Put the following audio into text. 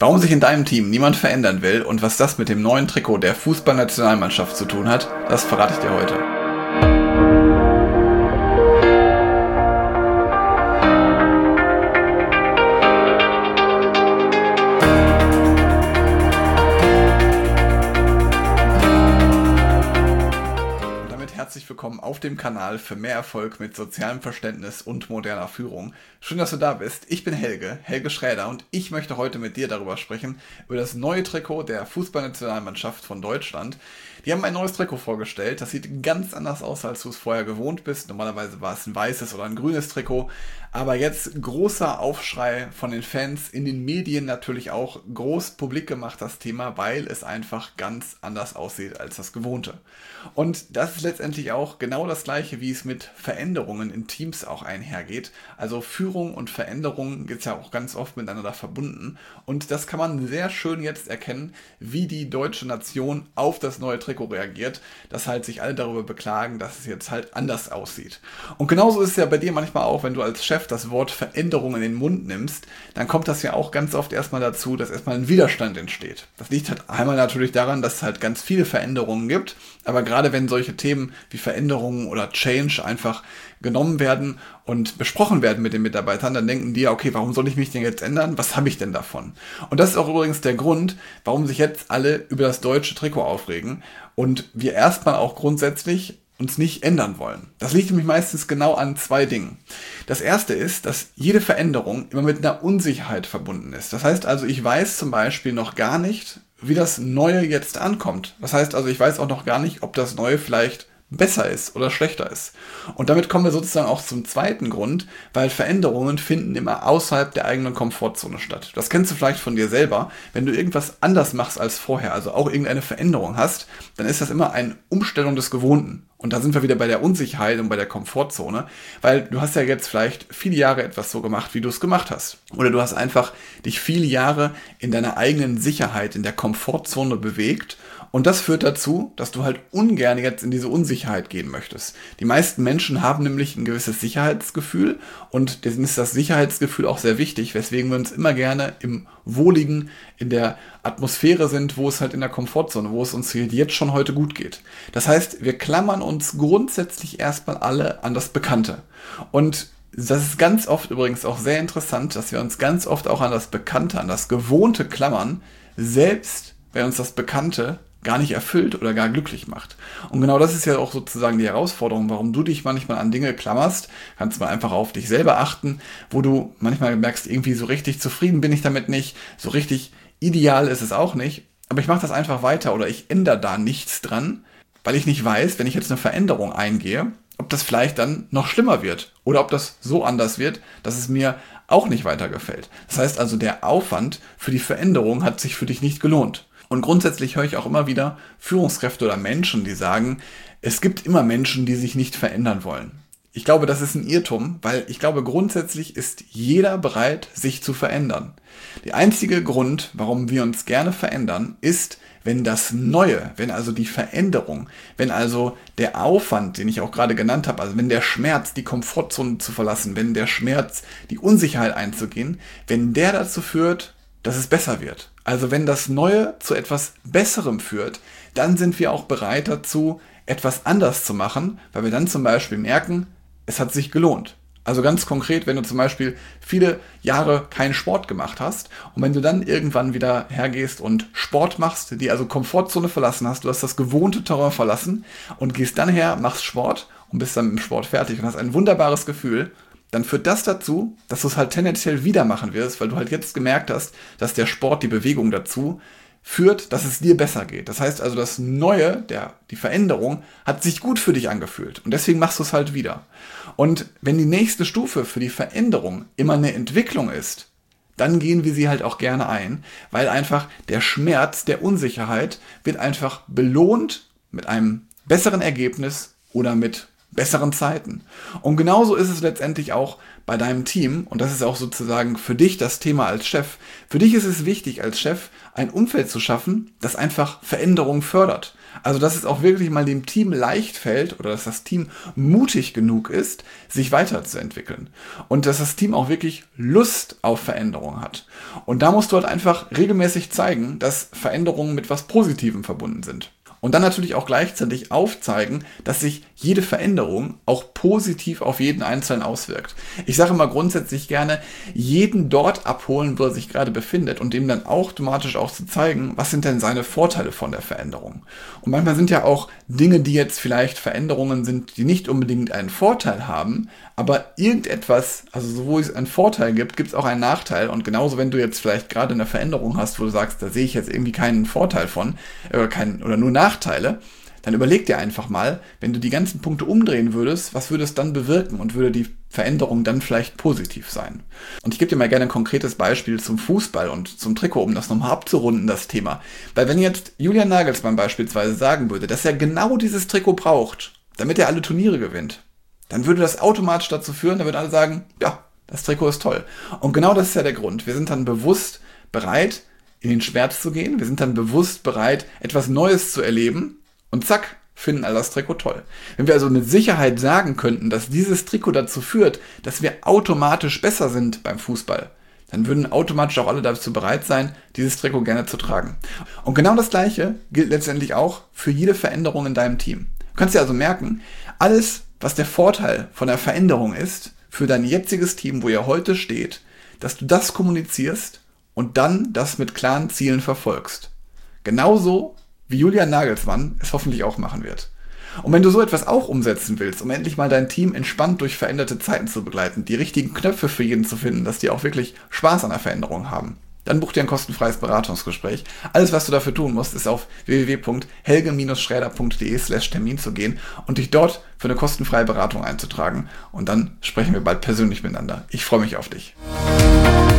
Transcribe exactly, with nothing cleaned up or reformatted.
Warum sich in deinem Team niemand verändern will und was das mit dem neuen Trikot der Fußballnationalmannschaft zu tun hat, das verrate ich dir heute. Herzlich willkommen auf dem Kanal für mehr Erfolg mit sozialem Verständnis und moderner Führung. Schön, dass du da bist. Ich bin Helge, Helge Schräder, und ich möchte heute mit dir darüber sprechen, über das neue Trikot der Fußballnationalmannschaft von Deutschland. Die haben ein neues Trikot vorgestellt. Das sieht ganz anders aus, als du es vorher gewohnt bist. Normalerweise war es ein weißes oder ein grünes Trikot. Aber jetzt großer Aufschrei von den Fans, in den Medien natürlich auch groß publik gemacht, das Thema, weil es einfach ganz anders aussieht als das Gewohnte. Und das ist letztendlich auch genau das Gleiche, wie es mit Veränderungen in Teams auch einhergeht. Also Führung und Veränderung ist ja auch ganz oft miteinander verbunden. Und das kann man sehr schön jetzt erkennen, wie die deutsche Nation auf das neue Trikot reagiert, dass halt sich alle darüber beklagen, dass es jetzt halt anders aussieht. Und genauso ist es ja bei dir manchmal auch, wenn du als Chef das Wort Veränderung in den Mund nimmst, dann kommt das ja auch ganz oft erstmal dazu, dass erstmal ein Widerstand entsteht. Das liegt halt einmal natürlich daran, dass es halt ganz viele Veränderungen gibt, aber gerade wenn solche Themen wie Veränderungen oder Change einfach genommen werden und besprochen werden mit den Mitarbeitern, dann denken die ja, okay, warum soll ich mich denn jetzt ändern? Was habe ich denn davon? Und das ist auch übrigens der Grund, warum sich jetzt alle über das deutsche Trikot aufregen und wir erstmal auch grundsätzlich uns nicht ändern wollen. Das liegt nämlich meistens genau an zwei Dingen. Das erste ist, dass jede Veränderung immer mit einer Unsicherheit verbunden ist. Das heißt also, ich weiß zum Beispiel noch gar nicht, wie das Neue jetzt ankommt. Das heißt also, ich weiß auch noch gar nicht, ob das Neue vielleicht besser ist oder schlechter ist. Und damit kommen wir sozusagen auch zum zweiten Grund, weil Veränderungen finden immer außerhalb der eigenen Komfortzone statt. Das kennst du vielleicht von dir selber. Wenn du irgendwas anders machst als vorher, also auch irgendeine Veränderung hast, dann ist das immer eine Umstellung des Gewohnten. Und da sind wir wieder bei der Unsicherheit und bei der Komfortzone, weil du hast ja jetzt vielleicht viele Jahre etwas so gemacht, wie du es gemacht hast. Oder du hast einfach dich viele Jahre in deiner eigenen Sicherheit, in der Komfortzone bewegt. Und das führt dazu, dass du halt ungern jetzt in diese Unsicherheit gehen möchtest. Die meisten Menschen haben nämlich ein gewisses Sicherheitsgefühl und denen ist das Sicherheitsgefühl auch sehr wichtig, weswegen wir uns immer gerne im Wohligen, in der Atmosphäre sind, wo es halt in der Komfortzone, wo es uns jetzt schon heute gut geht. Das heißt, wir klammern uns grundsätzlich erstmal alle an das Bekannte. Und das ist ganz oft übrigens auch sehr interessant, dass wir uns ganz oft auch an das Bekannte, an das Gewohnte klammern, selbst wenn uns das Bekannte gar nicht erfüllt oder gar glücklich macht. Und genau das ist ja auch sozusagen die Herausforderung, warum du dich manchmal an Dinge klammerst. Kannst mal einfach auf dich selber achten, wo du manchmal merkst, irgendwie so richtig zufrieden bin ich damit nicht, so richtig ideal ist es auch nicht, aber ich mache das einfach weiter oder ich ändere da nichts dran, weil ich nicht weiß, wenn ich jetzt eine Veränderung eingehe, ob das vielleicht dann noch schlimmer wird oder ob das so anders wird, dass es mir auch nicht weiter gefällt. Das heißt also, der Aufwand für die Veränderung hat sich für dich nicht gelohnt. Und grundsätzlich höre ich auch immer wieder Führungskräfte oder Menschen, die sagen, es gibt immer Menschen, die sich nicht verändern wollen. Ich glaube, das ist ein Irrtum, weil ich glaube, grundsätzlich ist jeder bereit, sich zu verändern. Der einzige Grund, warum wir uns gerne verändern, ist, wenn das Neue, wenn also die Veränderung, wenn also der Aufwand, den ich auch gerade genannt habe, also wenn der Schmerz, die Komfortzone zu verlassen, wenn der Schmerz, die Unsicherheit einzugehen, wenn der dazu führt, dass es besser wird. Also wenn das Neue zu etwas Besserem führt, dann sind wir auch bereit dazu, etwas anders zu machen, weil wir dann zum Beispiel merken, es hat sich gelohnt. Also ganz konkret, wenn du zum Beispiel viele Jahre keinen Sport gemacht hast und wenn du dann irgendwann wieder hergehst und Sport machst, die also Komfortzone verlassen hast, du hast das gewohnte Terrain verlassen und gehst dann her, machst Sport und bist dann mit dem Sport fertig und hast ein wunderbares Gefühl, dann führt das dazu, dass du es halt tendenziell wieder machen wirst, weil du halt jetzt gemerkt hast, dass der Sport, die Bewegung dazu führt, dass es dir besser geht. Das heißt also, das Neue, der, die Veränderung, hat sich gut für dich angefühlt und deswegen machst du es halt wieder. Und wenn die nächste Stufe für die Veränderung immer eine Entwicklung ist, dann gehen wir sie halt auch gerne ein, weil einfach der Schmerz der Unsicherheit wird einfach belohnt mit einem besseren Ergebnis oder mit besseren Zeiten. Und genauso ist es letztendlich auch bei deinem Team, und das ist auch sozusagen für dich das Thema als Chef, für dich ist es wichtig als Chef, ein Umfeld zu schaffen, das einfach Veränderung fördert. Also dass es auch wirklich mal dem Team leicht fällt oder dass das Team mutig genug ist, sich weiterzuentwickeln. Und dass das Team auch wirklich Lust auf Veränderung hat. Und da musst du halt einfach regelmäßig zeigen, dass Veränderungen mit was Positivem verbunden sind. Und dann natürlich auch gleichzeitig aufzeigen, dass sich jede Veränderung auch positiv auf jeden Einzelnen auswirkt. Ich sage immer grundsätzlich gerne, jeden dort abholen, wo er sich gerade befindet und dem dann automatisch auch zu zeigen, was sind denn seine Vorteile von der Veränderung. Und manchmal sind ja auch Dinge, die jetzt vielleicht Veränderungen sind, die nicht unbedingt einen Vorteil haben, aber irgendetwas, also wo es einen Vorteil gibt, gibt es auch einen Nachteil. Und genauso, wenn du jetzt vielleicht gerade eine Veränderung hast, wo du sagst, da sehe ich jetzt irgendwie keinen Vorteil von, oder, kein, oder nur Nachteile, dann überleg dir einfach mal, wenn du die ganzen Punkte umdrehen würdest, was würde es dann bewirken und würde die Veränderung dann vielleicht positiv sein? Und ich gebe dir mal gerne ein konkretes Beispiel zum Fußball und zum Trikot, um das nochmal abzurunden, das Thema. Weil wenn jetzt Julian Nagelsmann beispielsweise sagen würde, dass er genau dieses Trikot braucht, damit er alle Turniere gewinnt, dann würde das automatisch dazu führen, da würden alle sagen, ja, das Trikot ist toll. Und genau das ist ja der Grund. Wir sind dann bewusst bereit, in den Schmerz zu gehen. Wir sind dann bewusst bereit, etwas Neues zu erleben. Und zack, finden alle das Trikot toll. Wenn wir also mit Sicherheit sagen könnten, dass dieses Trikot dazu führt, dass wir automatisch besser sind beim Fußball, dann würden automatisch auch alle dazu bereit sein, dieses Trikot gerne zu tragen. Und genau das Gleiche gilt letztendlich auch für jede Veränderung in deinem Team. Du kannst dir also merken, alles, was der Vorteil von der Veränderung ist, für dein jetziges Team, wo ihr heute steht, dass du das kommunizierst und dann das mit klaren Zielen verfolgst. Genauso wie Julian Nagelsmann es hoffentlich auch machen wird. Und wenn du so etwas auch umsetzen willst, um endlich mal dein Team entspannt durch veränderte Zeiten zu begleiten, die richtigen Knöpfe für jeden zu finden, dass die auch wirklich Spaß an der Veränderung haben, dann buch dir ein kostenfreies Beratungsgespräch. Alles, was du dafür tun musst, ist auf w w w punkt helge schräder punkt d e slash Termin zu gehen und dich dort für eine kostenfreie Beratung einzutragen. Und dann sprechen wir bald persönlich miteinander. Ich freue mich auf dich.